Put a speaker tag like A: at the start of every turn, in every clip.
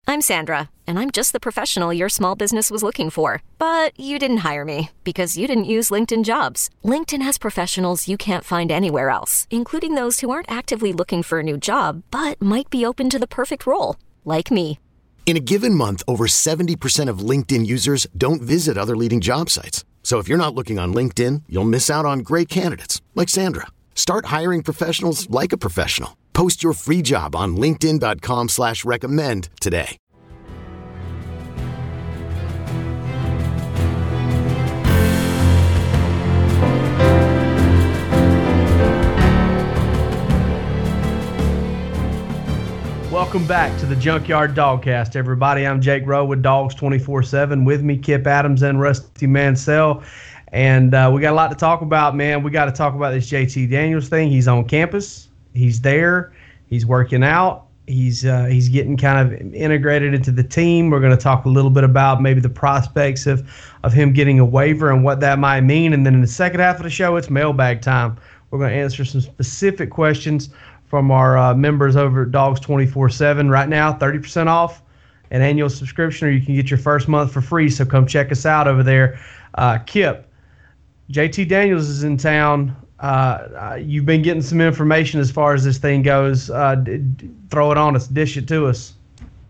A: I'm Sandra, and I'm just the professional your small business was looking for. But you didn't hire me because you didn't use LinkedIn Jobs. LinkedIn has professionals you can't find anywhere else, including those who aren't actively looking for a new job, but might be open to the perfect role, like me.
B: In a given month, over 70% of LinkedIn users don't visit other leading job sites. So if you're not looking on LinkedIn, you'll miss out on great candidates like Sandra. Start hiring professionals like a professional. Post your free job on linkedin.com/recommend today.
C: Welcome back to the Junkyard Dogcast, everybody. I'm Jake Rowe with Dogs 24/7. With me, Kip Adams and Rusty Mansell. And we got a lot to talk about, man. We got to talk about this JT Daniels thing. He's on campus. He's there. He's working out. He's getting kind of integrated into the team. We're going to talk a little bit about maybe the prospects of him getting a waiver and what that might mean. And then in the second half of the show, it's mailbag time. We're going to answer some specific questions from our members over at Dogs 24/7. Right now, 30% off an annual subscription, or you can get your first month for free. So come check us out over there. Kip, JT Daniels is in town. You've been getting some information as far as this thing goes. Throw it on us. Dish it to us.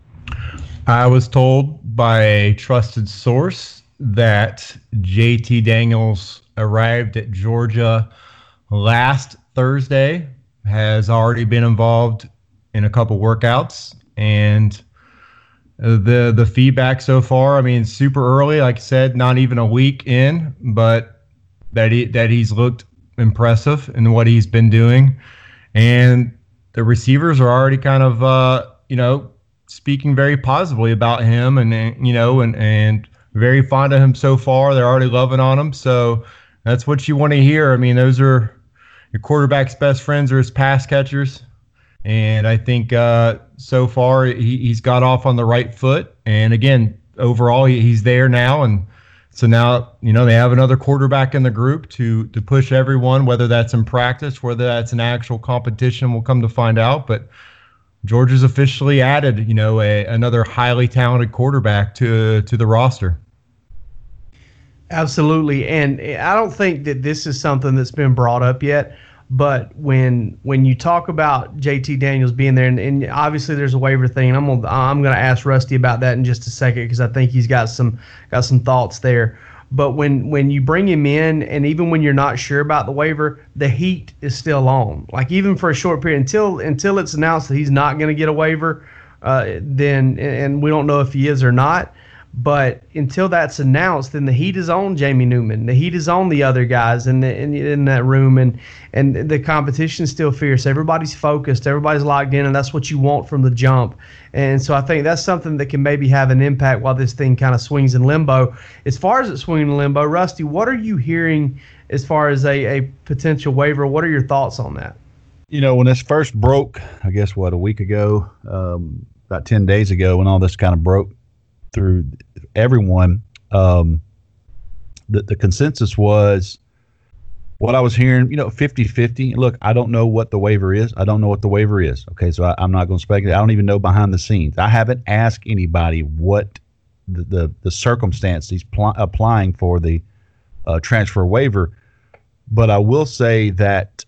D: I was told by a trusted source that JT Daniels arrived at Georgia last Thursday, has already been involved in a couple workouts, and the feedback so far, I mean, super early, like I said, not even a week in, but that he's looked impressive in what he's been doing. And the receivers are already kind of, speaking very positively about him and very fond of him so far. They're already loving on him. So that's what you want to hear. I mean, those are your quarterback's best friends are his pass catchers. And I think so far he's got off on the right foot. And again, overall, he's there now. And so now, they have another quarterback in the group to push everyone, whether that's in practice, whether that's an actual competition, we'll come to find out. But Georgia's officially added, another highly talented quarterback to the roster.
C: Absolutely. And I don't think that this is something that's been brought up yet. But when you talk about JT Daniels being there, and obviously there's a waiver thing, and I'm gonna ask Rusty about that in just a second because I think he's got some thoughts there. But when you bring him in, and even when you're not sure about the waiver, the heat is still on. Like even for a short period until it's announced that he's not going to get a waiver, then and we don't know if he is or not. But until that's announced, then the heat is on Jamie Newman. The heat is on the other guys in that room, and the competition is still fierce. Everybody's focused. Everybody's locked in, and that's what you want from the jump. And so I think that's something that can maybe have an impact while this thing kind of swings in limbo. As far as it swinging in limbo, Rusty, what are you hearing as far as a potential waiver? What are your thoughts on that?
E: When this first broke, I guess, a week ago, about 10 days ago, when all this kind of broke through everyone, the consensus was what I was hearing, 50-50. Look, I don't know what the waiver is. Okay, so I'm not going to speculate. I don't even know behind the scenes. I haven't asked anybody what the circumstance he's applying for the transfer waiver. But I will say that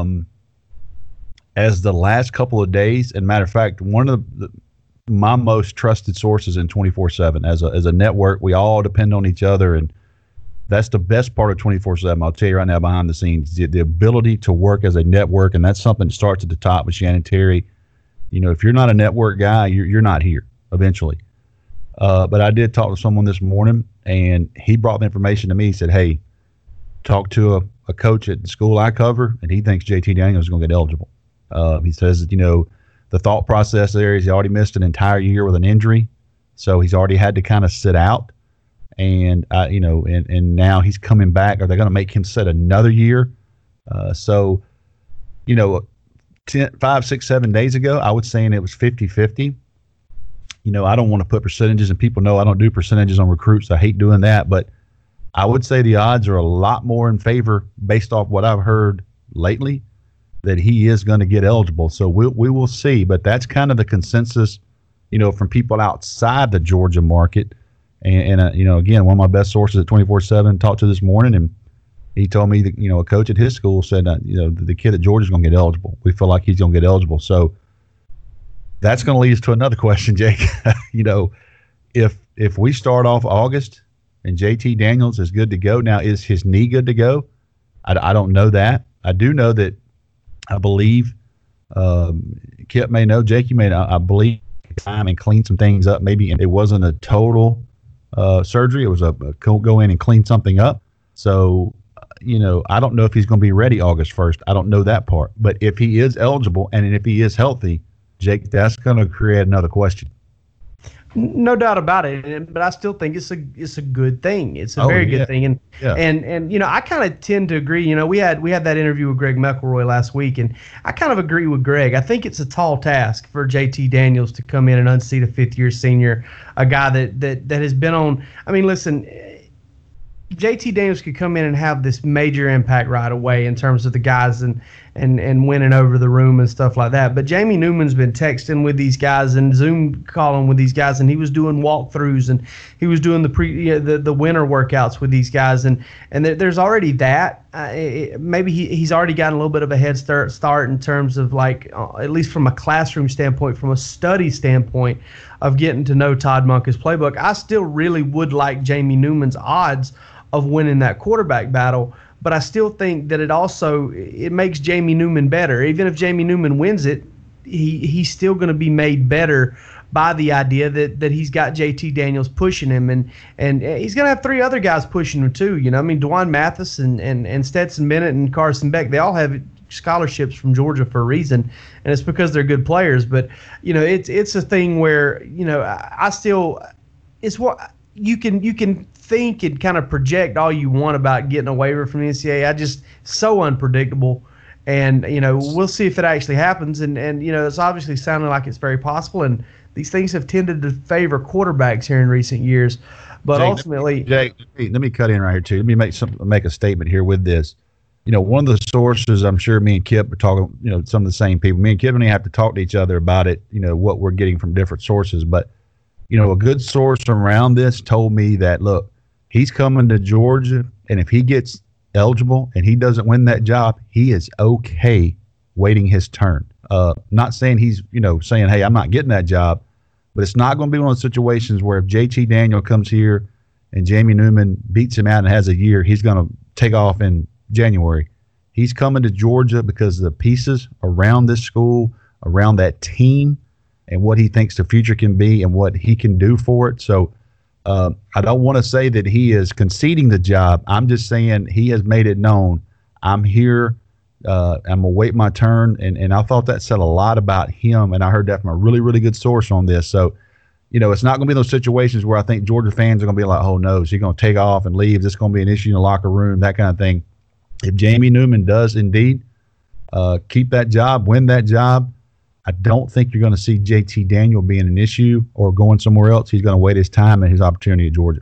E: as the last couple of days, and matter of fact, one of my most trusted sources in 24/7 as a network, we all depend on each other, and that's the best part of 24/7. I'll tell you right now, behind the scenes, the ability to work as a network, and that's something that starts at the top with Shannon Terry. If you're not a network guy, you're not here eventually. But I did talk to someone this morning, and he brought the information to me. He said, "Hey, talk to a coach at the school I cover, and he thinks JT Daniels is going to get eligible." He says that the thought process there is he already missed an entire year with an injury, so he's already had to kind of sit out. And and now he's coming back. Are they going to make him sit another year? 5, 6, 7 days ago, I was saying it was 50-50. I don't want to put percentages, and people know I don't do percentages on recruits. I hate doing that, but I would say the odds are a lot more in favor based off what I've heard lately that he is going to get eligible. So we will see, but that's kind of the consensus from people outside the Georgia market. And again, one of my best sources at 24/7 talked to this morning, and he told me that, a coach at his school said, the kid at Georgia is going to get eligible. We feel like he's going to get eligible. So that's going to lead us to another question, Jake. If we start off August and JT Daniels is good to go, now is his knee good to go? I don't know that. I do know that I believe Kip may know, Jake, you may know, I believe time and clean some things up. Maybe it wasn't a total surgery. It was a go in and clean something up. So, I don't know if he's going to be ready August 1st. I don't know that part. But if he is eligible and if he is healthy, Jake, that's going to create another question.
C: No doubt about it, but I still think it's a good thing. It's a very good thing, and I kind of tend to agree. We had that interview with Greg McElroy last week, and I kind of agree with Greg. I think it's a tall task for JT Daniels to come in and unseat a fifth-year senior, a guy that has been on. I mean, listen, JT Daniels could come in and have this major impact right away in terms of the guys and winning over the room and stuff like that. But Jamie Newman's been texting with these guys and Zoom calling with these guys, and he was doing walkthroughs and he was doing the winter workouts with these guys, and there's already that. Maybe he's already gotten a little bit of a head start in terms of at least from a classroom standpoint, from a study standpoint of getting to know Todd Monken's playbook. I still really would like Jamie Newman's odds of winning that quarterback battle, but I still think that it makes Jamie Newman better. Even if Jamie Newman wins it, he's still going to be made better by the idea that he's got JT Daniels pushing him, and he's going to have three other guys pushing him too. Dwan Mathis and Stetson Bennett and Carson Beck, they all have scholarships from Georgia for a reason, and it's because they're good players. But it's a thing where I still, it's what you can think and kind of project all you want about getting a waiver from the NCAA. Just so unpredictable, and we'll see if it actually happens. And it's obviously sounding like it's very possible, and these things have tended to favor quarterbacks here in recent years. But Jake, ultimately,
E: Jake, let me cut in right here too. Let me make a statement here with this. One of the sources, I'm sure me and Kip are talking, some of the same people. Me and Kip and I have to talk to each other about it, what we're getting from different sources. But, a good source around this told me that, look, he's coming to Georgia, and if he gets eligible and he doesn't win that job, he is okay waiting his turn. Not saying he's, saying, hey, I'm not getting that job, but it's not going to be one of those situations where if JT Daniel comes here and Jamie Newman beats him out and has a year, he's going to take off in January. He's coming to Georgia because of the pieces around this school, around that team, and what he thinks the future can be and what he can do for it. So I don't want to say that he is conceding the job. I'm just saying he has made it known. I'm here. I'm going to wait my turn. And I thought that said a lot about him, and I heard that from a really, really good source on this. So, it's not going to be those situations where I think Georgia fans are going to be like, oh, no, is he going to take off and leave? Is this going to be an issue in the locker room, that kind of thing. If Jamie Newman does indeed keep that job, win that job, I don't think you're going to see JT Daniel being an issue or going somewhere else. He's going to wait his time and his opportunity at Georgia.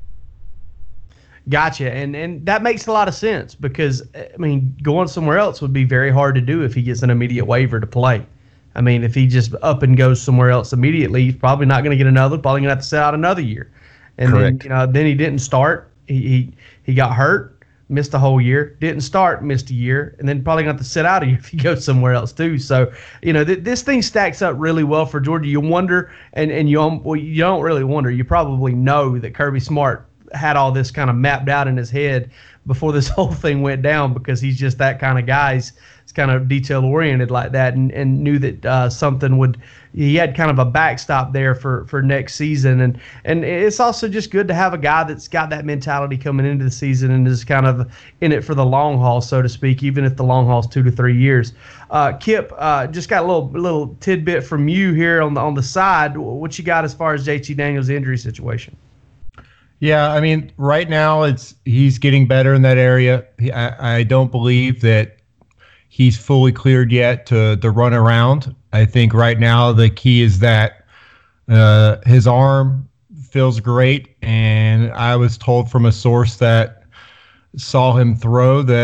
C: Gotcha. And that makes a lot of sense because, going somewhere else would be very hard to do if he gets an immediate waiver to play. If he just up and goes somewhere else immediately, he's probably not going to get another, probably going to have to sit out another year. And Correct. Then he didn't start. He got hurt. Missed a whole year, didn't start, missed a year, and then probably going to have to sit out a year if he goes somewhere else too. So, this thing stacks up really well for Georgia. You wonder, and you don't really wonder. You probably know that Kirby Smart had all this kind of mapped out in his head before this whole thing went down because he's just that kind of guy. He's kind of detail-oriented like that and knew that he had kind of a backstop there for next season. And it's also just good to have a guy that's got that mentality coming into the season and is kind of in it for the long haul, so to speak, even if the long haul is 2 to 3 years. Kip, just got a little tidbit from you here on the side. What you got as far as JT Daniels' injury situation?
D: Yeah, right now he's getting better in that area. I don't believe that he's fully cleared yet to run around. I think right now the key is that his arm feels great, and I was told from a source that saw him throw that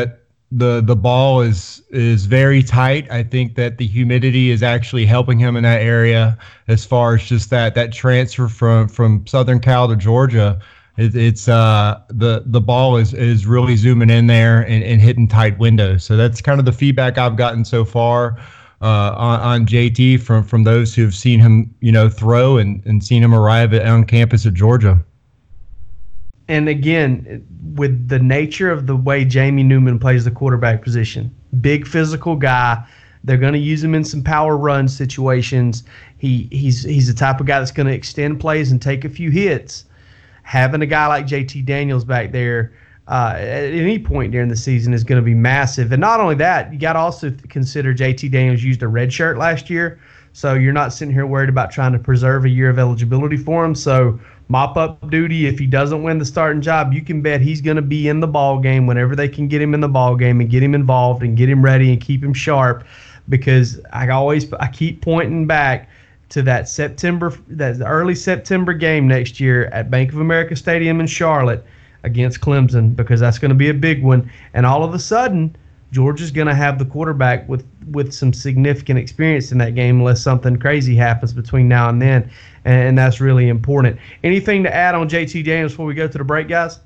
D: the ball is very tight. I think that the humidity is actually helping him in that area as far as just that transfer from Southern Cal to Georgia. It's the ball is really zooming in there and hitting tight windows. So that's kind of the feedback I've gotten so far on JT from those who have seen him, throw and seen him arrive on campus at Georgia.
C: And again, with the nature of the way Jamie Newman plays the quarterback position, big physical guy, they're going to use him in some power run situations. He's the type of guy that's going to extend plays and take a few hits. Having a guy like JT Daniels back there at any point during the season is going to be massive. And not only that, you got to also consider JT Daniels used a red shirt last year, so you're not sitting here worried about trying to preserve a year of eligibility for him. So mop-up duty, if he doesn't win the starting job, you can bet he's going to be in the ball game whenever they can get him in the ball game and get him involved and get him ready and keep him sharp, because I keep pointing back to that early September game next year at Bank of America Stadium in Charlotte against Clemson, because that's going to be a big one. And all of a sudden, Georgia's going to have the quarterback with some significant experience in that game, unless something crazy happens between now and then. And that's really important. Anything to add on JT Daniels before we go to the break, guys?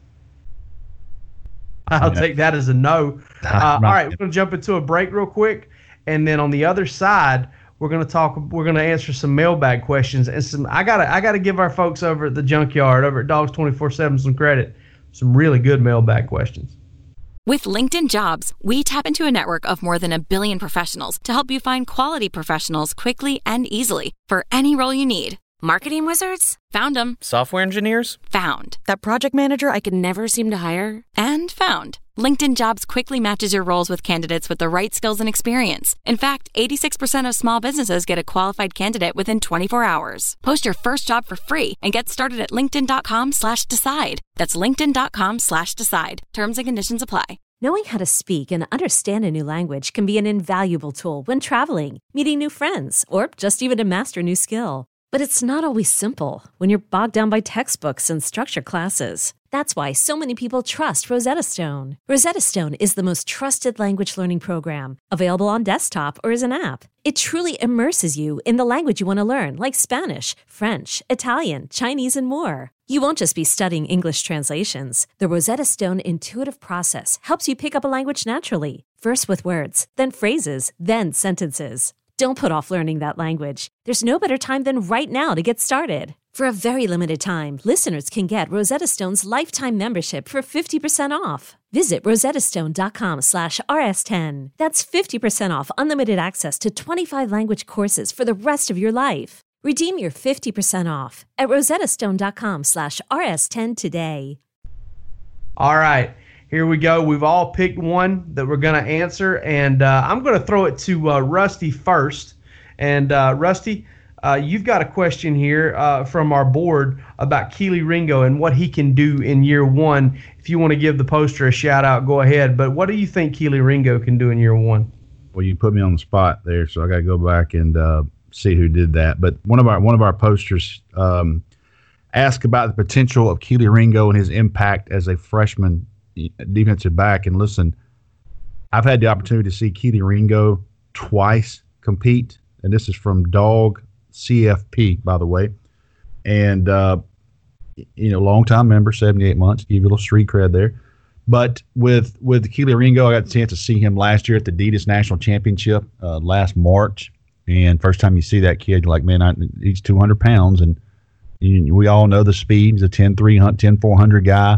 C: I'll take that as a no. All right, we're going to jump into a break real quick, and then on the other side, we're going to answer some mailbag questions, and I gotta give our folks over at the Junkyard, over at Dogs 24/7 some credit. Some really good mailbag questions.
F: With LinkedIn Jobs, we tap into a network of more than 1 billion professionals to help you find quality professionals quickly and easily for any role you need. Marketing wizards? Found them.
G: Software engineers?
F: Found. That project manager I could never seem to hire? And found. LinkedIn Jobs quickly matches your roles with candidates with the right skills and experience. In fact, 86% of small businesses get a qualified candidate within 24 hours. Post your first job for free and get started at linkedin.com/decide. That's linkedin.com/decide. Terms and conditions apply.
H: Knowing how to speak and understand a new language can be an invaluable tool when traveling, meeting new friends, or just even to master a new skill. But it's not always simple when you're bogged down by textbooks and structure classes. That's why so many people trust Rosetta Stone. Rosetta Stone is the most trusted language learning program, available on desktop or as an app. It truly immerses you in the language you want to learn, like Spanish, French, Italian, Chinese, and more. You won't just be studying English translations. The Rosetta Stone intuitive process helps you pick up a language naturally, first with words, then phrases, then sentences. Don't put off learning that language. There's no better time than right now to get started. For a very limited time, listeners can get Rosetta Stone's lifetime membership for 50% off. Visit rosettastone.com/rs10. That's 50% off unlimited access to 25 language courses for the rest of your life. Redeem your 50% off at rosettastone.com/rs10 today.
C: All right. Here we go. We've all picked one that we're going to answer, and I'm going to throw it to Rusty first. And Rusty, you've got a question here from our board about Kelee Ringo and what he can do in year one. If you want to give the poster a shout out, go ahead. But what do you think Kelee Ringo can do in year one?
E: Well, you put me on the spot there, so I got to go back and see who did that. But one of our posters asked about the potential of Kelee Ringo and his impact as a freshman defensive back. And listen, I've had the opportunity to see Kelee Ringo twice compete, and this is from Dog CFP, by the way. And long time member, 78 months, give you a little street cred there. But with Kelee Ringo, I got the chance to see him last year at the Adidas National Championship last March. And first time you see that kid, you're like, man, he's 200 pounds, and we all know the speed. He's a 10-300, 10-400 guy.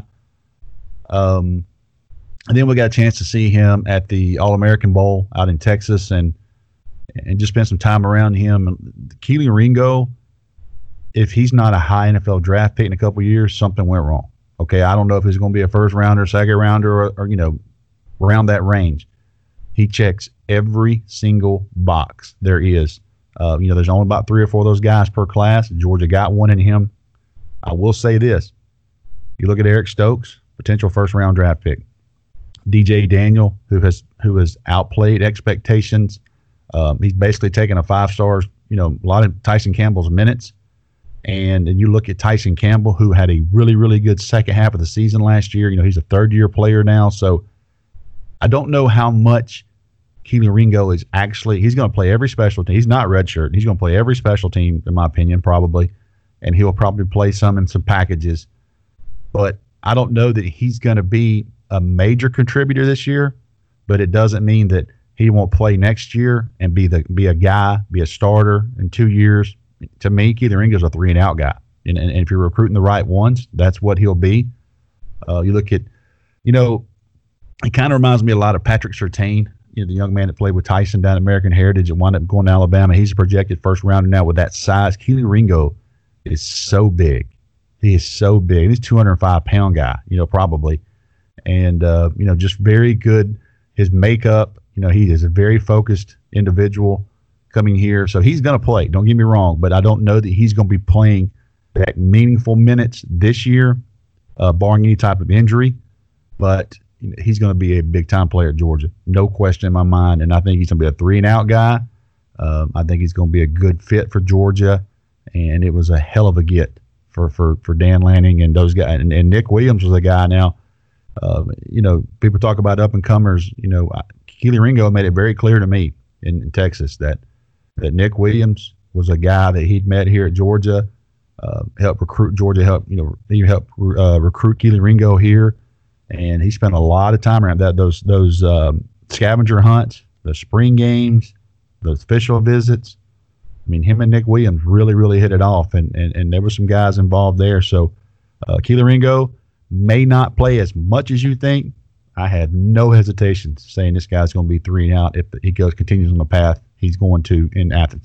E: And then we got a chance to see him at the All-American Bowl out in Texas and just spend some time around him. Kelee Ringo, if he's not a high NFL draft pick in a couple of years, something went wrong. Okay, I don't know if he's going to be a first rounder, second rounder, or around that range. He checks every single box there is. There's only about 3 or 4 of those guys per class. Georgia got one in him. I will say this. You look at Eric Stokes, potential first-round draft pick. DJ Daniel, who has outplayed expectations. He's basically taken a 5-star, a lot of Tyson Campbell's minutes. And you look at Tyson Campbell, who had a really, really good second half of the season last year. He's a third-year player now. So I don't know how much Kelee Ringo is actually. He's going to play every special team. He's not redshirt. He's going to play every special team, in my opinion, probably, and he'll probably play some in some packages. But I don't know that he's going to be a major contributor this year. But it doesn't mean that he won't play next year and be a guy, be a starter in 2 years. To me, Kelee Ringo's a 3-and-out guy, and if you're recruiting the right ones, that's what he'll be. You look at, it kind of reminds me a lot of Patrick Surtain, the young man that played with Tyson down at American Heritage and wound up going to Alabama. He's a projected first rounder now with that size. Kelee Ringo is so big. He is so big. He's a 205-pound guy, probably, and just very good. His makeup, he is a very focused individual coming here. So he's going to play, don't get me wrong, but I don't know that he's going to be playing that meaningful minutes this year, barring any type of injury. But he's going to be a big-time player at Georgia, no question in my mind. And I think he's going to be a 3-and-out guy. I think he's going to be a good fit for Georgia. And it was a hell of a get for Dan Lanning and those guys. And Nick Williams was a guy now. People talk about up-and-comers. Kelee Ringo made it very clear to me in Texas that Nick Williams was a guy that he'd met here at Georgia, helped recruit Georgia, helped recruit Kelee Ringo here, and he spent a lot of time around those scavenger hunts, the spring games, those official visits. I mean, him and Nick Williams really, really hit it off, and there were some guys involved there. So Kelee Ringo may not play as much as you think. I have no hesitation saying this guy's going to be 3-and-out if he continues on the path he's going to in Athens.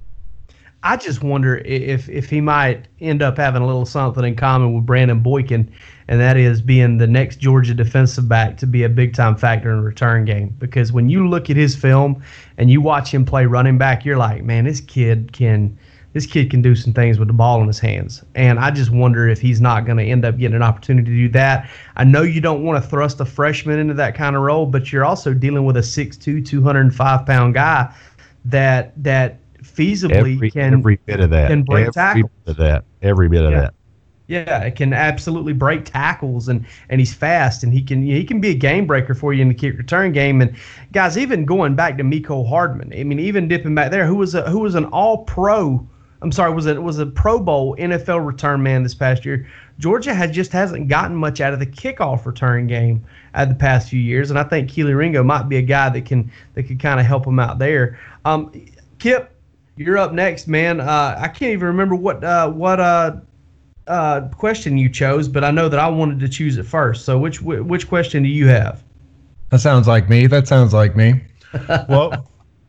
C: I just wonder if he might end up having a little something in common with Brandon Boykin, and that is being the next Georgia defensive back to be a big-time factor in the return game. Because when you look at his film and you watch him play running back, you're like, man, this kid can do some things with the ball in his hands. And I just wonder if he's not going to end up getting an opportunity to do that. I know you don't want to thrust a freshman into that kind of role, but you're also dealing with a 6'2", 205-pound guy that feasibly
E: every bit of that.
C: Can break tackles.
E: Every bit of that.
C: Yeah, it can absolutely break tackles, and he's fast, and he can be a game breaker for you in the kick return game. And guys, even going back to Mecole Hardman, I mean, even dipping back there, who was an All-Pro. I'm sorry, was a Pro Bowl NFL return man this past year. Georgia hasn't gotten much out of the kickoff return game the past few years, and I think Kelee Ringo might be a guy that could kind of help him out there. Kip, you're up next, man. I can't even remember what question you chose, but I know that I wanted to choose it first. So which question do you have?
D: That sounds like me. Well,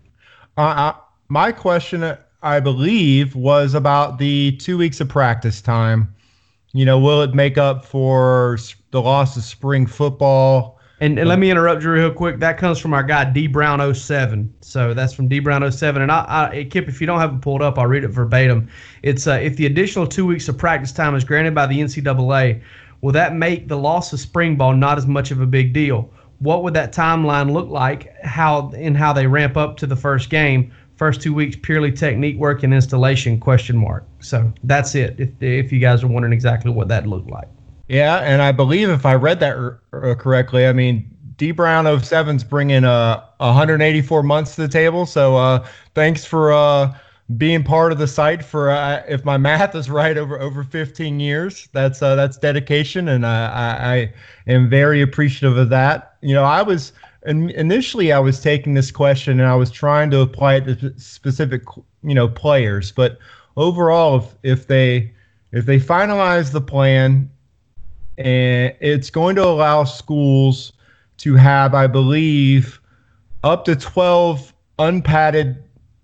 D: my question, I believe, was about the 2 weeks of practice time. Will it make up for the loss of spring football?
C: And let me interrupt you real quick. That comes from our guy D Brown 07. So that's from D Brown 07. And I Kip, if you don't have it pulled up, I'll read it verbatim. It's if the additional 2 weeks of practice time is granted by the NCAA, will that make the loss of spring ball not as much of a big deal? What would that timeline look like? How they ramp up to the first game? First 2 weeks purely technique work and installation ? So that's it. If you guys are wondering exactly what that looked like.
D: Yeah, and I believe if I read that correctly, I mean, D Brown 07's bringing 184 months to the table. So thanks for being part of the site for, if my math is right, over 15 years. That's dedication, and I am very appreciative of that. Initially I was taking this question and I was trying to apply it to specific players, but overall, if they finalize the plan, and it's going to allow schools to have, I believe, up to 12 unpadded,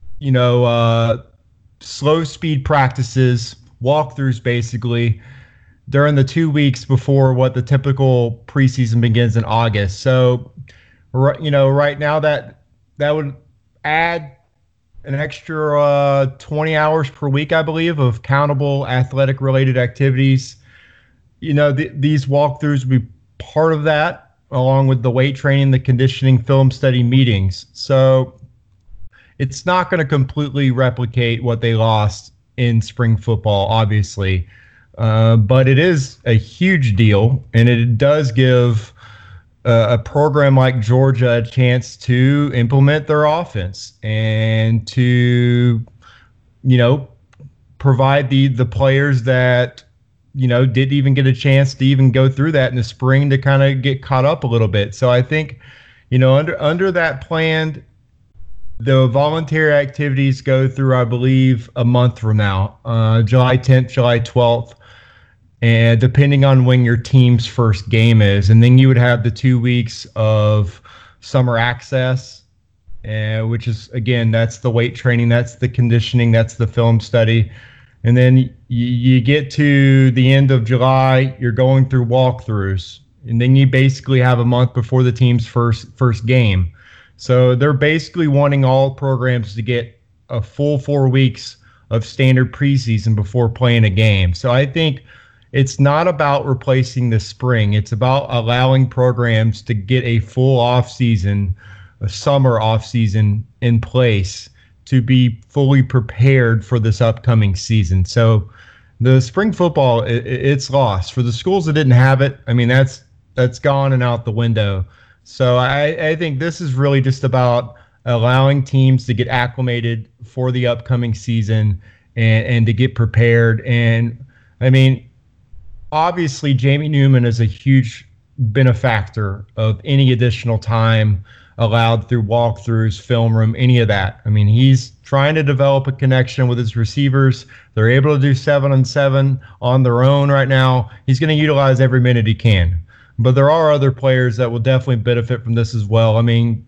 D: slow speed practices, walkthroughs basically, during the 2 weeks before what the typical preseason begins in August. So, right now that would add an extra 20 hours per week, I believe, of countable athletic related activities. These walkthroughs would be part of that, along with the weight training, the conditioning, film study meetings. So it's not going to completely replicate what they lost in spring football, obviously. But it is a huge deal, and it does give a program like Georgia a chance to implement their offense and to, provide the players that, didn't even get a chance to even go through that in the spring to kind of get caught up a little bit. So I think, under that plan, the voluntary activities go through, I believe, a month from now, July 10th, July 12th. And depending on when your team's first game is, and then you would have the 2 weeks of summer access, which is, again, that's the weight training, that's the conditioning, that's the film study. And then you get to the end of July, you're going through walkthroughs, and then you basically have a month before the team's first game. So they're basically wanting all programs to get a full 4 weeks of standard preseason before playing a game. So I think it's not about replacing the spring. It's about allowing programs to get a full off-season, a summer off-season in place to be fully prepared for this upcoming season. So the spring football, it's lost. For the schools that didn't have it, I mean, that's gone and out the window. So I think this is really just about allowing teams to get acclimated for the upcoming season and to get prepared. And, I mean, obviously, Jamie Newman is a huge benefactor of any additional time allowed through walkthroughs, film room, any of that. I mean, he's trying to develop a connection with his receivers. They're able to do 7-on-7 on their own right now. He's going to utilize every minute he can. But there are other players that will definitely benefit from this as well. I mean,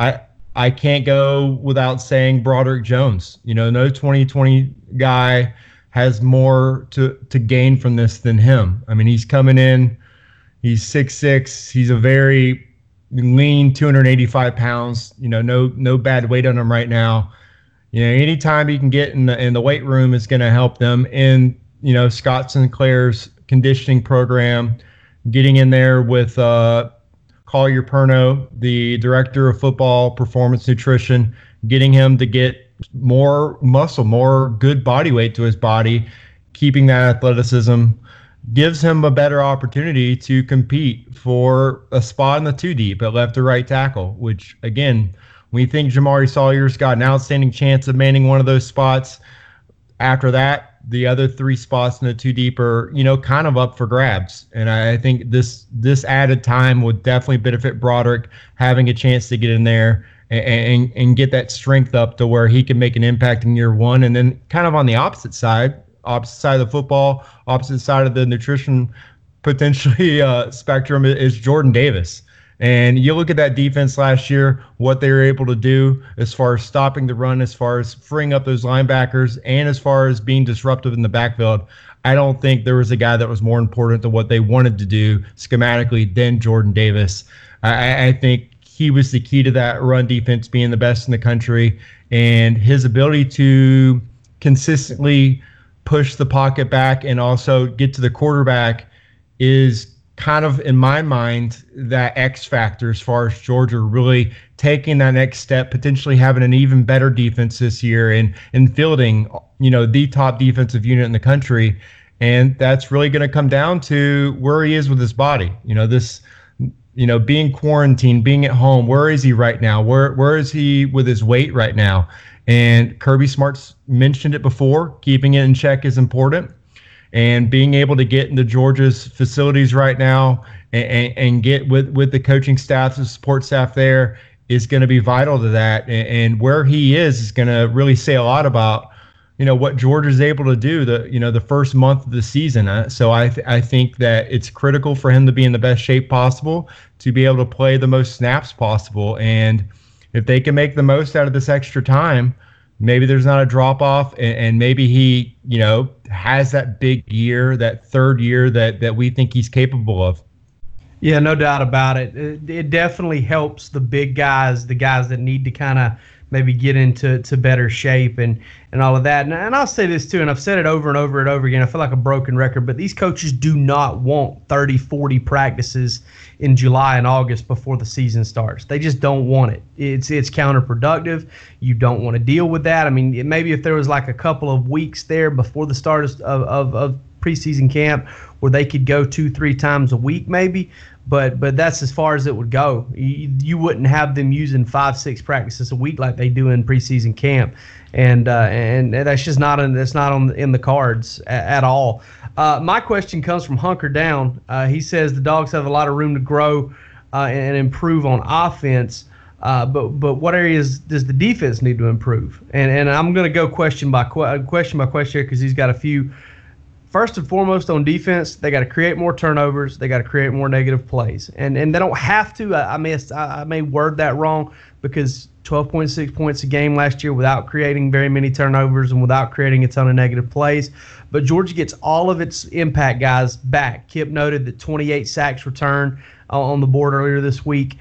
D: I can't go without saying Broderick Jones. No 2020 guy has more to gain from this than him. I mean, he's coming in, he's 6'6", he's a very lean, 285 pounds, no bad weight on him right now. Anytime he can get in the weight room is going to help them. And, Scott Sinclair's conditioning program, getting in there with Collier Perno, the director of football performance nutrition, getting him to get more muscle, more good body weight to his body, keeping that athleticism, gives him a better opportunity to compete for a spot in the 2 deep at left or right tackle, which, again, we think Jamari Sawyer's got an outstanding chance of manning one of those spots. After that, the other 3 spots in the 2 deep are, kind of up for grabs. And I think this added time would definitely benefit Broderick, having a chance to get in there and get that strength up to where he can make an impact in year one. And then kind of on the opposite side of the football, opposite side of the nutrition potentially spectrum is Jordan Davis. And you look at that defense last year, what they were able to do as far as stopping the run, as far as freeing up those linebackers, and as far as being disruptive in the backfield. I don't think there was a guy that was more important to what they wanted to do schematically than Jordan Davis. I think he was the key to that run defense being the best in the country, and his ability to consistently push the pocket back and also get to the quarterback is kind of, in my mind, that X factor as far as Georgia really taking that next step, potentially having an even better defense this year and fielding, the top defensive unit in the country. And that's really going to come down to where he is with his body. Being quarantined, being at home, where is he right now? Where is he with his weight right now? And Kirby Smart's mentioned it before, keeping it in check is important. And being able to get into Georgia's facilities right now and get with the coaching staff, the support staff there is going to be vital to that. And where he is going to really say a lot about, what Georgia's able to do the first month of the season. So I think that it's critical for him to be in the best shape possible, to be able to play the most snaps possible. And if they can make the most out of this extra time, maybe there's not a drop off, and maybe he, has that big year, that third year that we think he's capable of.
C: Yeah, no doubt about it. It definitely helps the big guys, the guys that need to kind of maybe get into better shape and all of that. And I'll say this too, and I've said it over and over and over again. I feel like a broken record, but these coaches do not want 30, 40 practices in July and August before the season starts. They just don't want it. It's counterproductive. You don't want to deal with that. I mean, maybe if there was like a couple of weeks there before the start of preseason camp where they could go 2-3 times a week maybe, but that's as far as it would go. You wouldn't have them using 5-6 practices a week like they do in preseason camp, and that's just not in the cards at all. My question comes from Hunker Down. He says the Dogs have a lot of room to grow and improve on offense. But what areas does the defense need to improve? And I'm going to go question by question here because he's got a few. First and foremost on defense, they got to create more turnovers. They got to create more negative plays, and they don't have to. I may word that wrong because 12.6 points a game last year without creating very many turnovers and without creating a ton of negative plays. But Georgia gets all of its impact guys back. Kip noted that 28 sacks returned on the board earlier this week.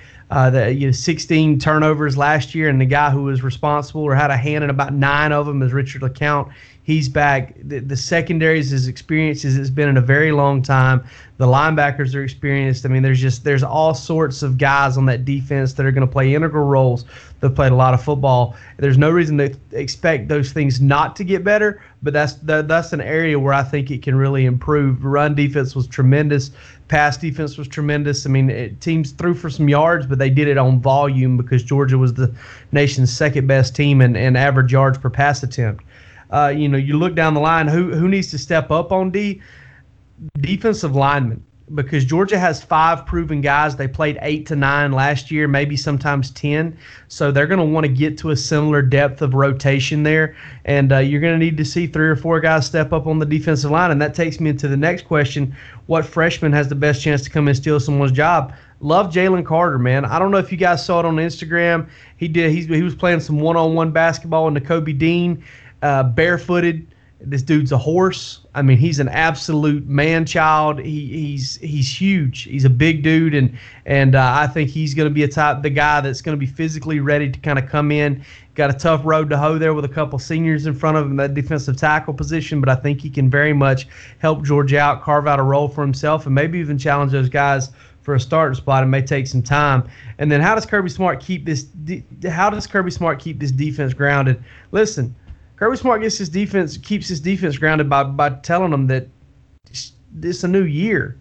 C: 16 turnovers last year, and the guy who was responsible or had a hand in about 9 of them is Richard LeCount. He's back. The secondaries is experienced as it's been in a very long time. The linebackers are experienced. I mean, there's all sorts of guys on that defense that are going to play integral roles. They've played a lot of football. There's no reason to expect those things not to get better, but that's an area where I think it can really improve. Run defense was tremendous. Pass defense was tremendous. I mean, teams threw for some yards, but they did it on volume because Georgia was the nation's second best team in average yards per pass attempt. You look down the line, who needs to step up on defensive linemen, because Georgia has 5 proven guys. They played 8 to 9 last year, maybe sometimes 10. So they're going to want to get to a similar depth of rotation there. And you're going to need to see 3 or 4 guys step up on the defensive line. And that takes me into the next question. What freshman has the best chance to come and steal someone's job? Love Jalen Carter, man. I don't know if you guys saw it on Instagram. He was playing some one-on-one basketball with Nakobe Dean, barefooted. This dude's a horse. I mean, he's an absolute man-child. He's huge. He's a big dude, and I think he's going to be the guy that's going to be physically ready to kind of come in. Got a tough road to hoe there with a couple seniors in front of him, that defensive tackle position, but I think he can very much help Georgia out, carve out a role for himself, and maybe even challenge those guys for a starting spot. It may take some time. And then how does Kirby Smart keep this defense grounded? Listen, Kirby Smart keeps his defense grounded by telling them that it's a new year.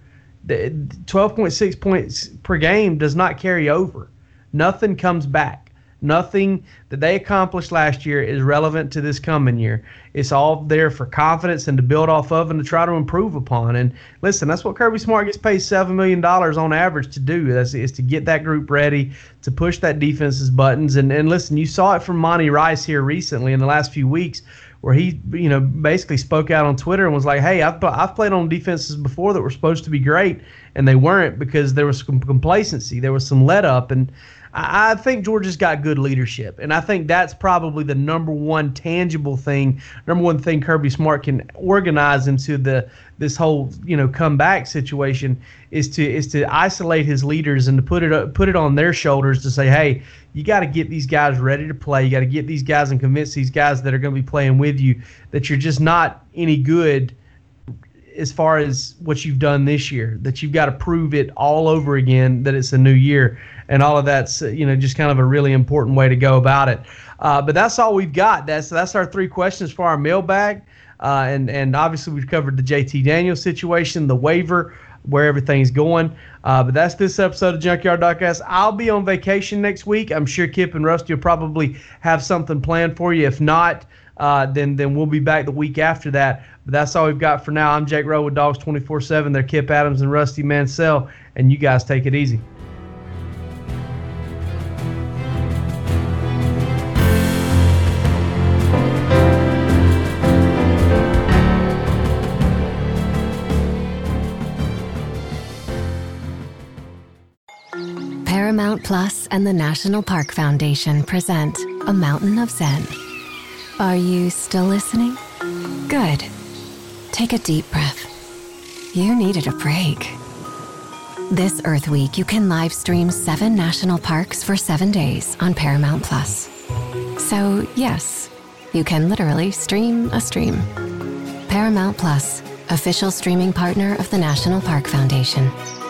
C: 12.6 points per game does not carry over. Nothing comes back. Nothing that they accomplished last year is relevant to this coming year. It's all there for confidence and to build off of and to try to improve upon. And listen, that's what Kirby Smart gets paid $7 million on average to do, is to get that group ready, to push that defense's buttons. And listen, you saw it from Monty Rice here recently in the last few weeks, where he basically spoke out on Twitter and was like, hey, I've played on defenses before that were supposed to be great, and they weren't because there was some complacency. There was some let up. And I think Georgia's got good leadership, and I think that's probably the number one thing Kirby Smart can organize into this whole comeback situation is to isolate his leaders and to put it on their shoulders to say, hey, you got to get these guys ready to play. You got to get these guys and convince these guys that are going to be playing with you that you're just not any good as far as what you've done this year, that you've got to prove it all over again, that it's a new year. And all of that's, just kind of a really important way to go about it. But that's all we've got. That's our 3 questions for our mailbag. And obviously we've covered the JT Daniels situation, the waiver, where everything's going. But that's this episode of Junkyard Dogcast. I'll be on vacation next week. I'm sure Kip and Rusty will probably have something planned for you. If not, then we'll be back the week after that. But that's all we've got for now. I'm Jake Rowe with Dogs 24/7. They're Kip Adams and Rusty Mansell, and you guys take it easy.
G: Paramount Plus and the National Park Foundation present A Mountain of Zen. Are you still listening? Good. Take a deep breath. You needed a break. This Earth Week, you can live stream 7 national parks for 7 days on Paramount Plus. So, yes, you can literally stream a stream. Paramount Plus, official streaming partner of the National Park Foundation.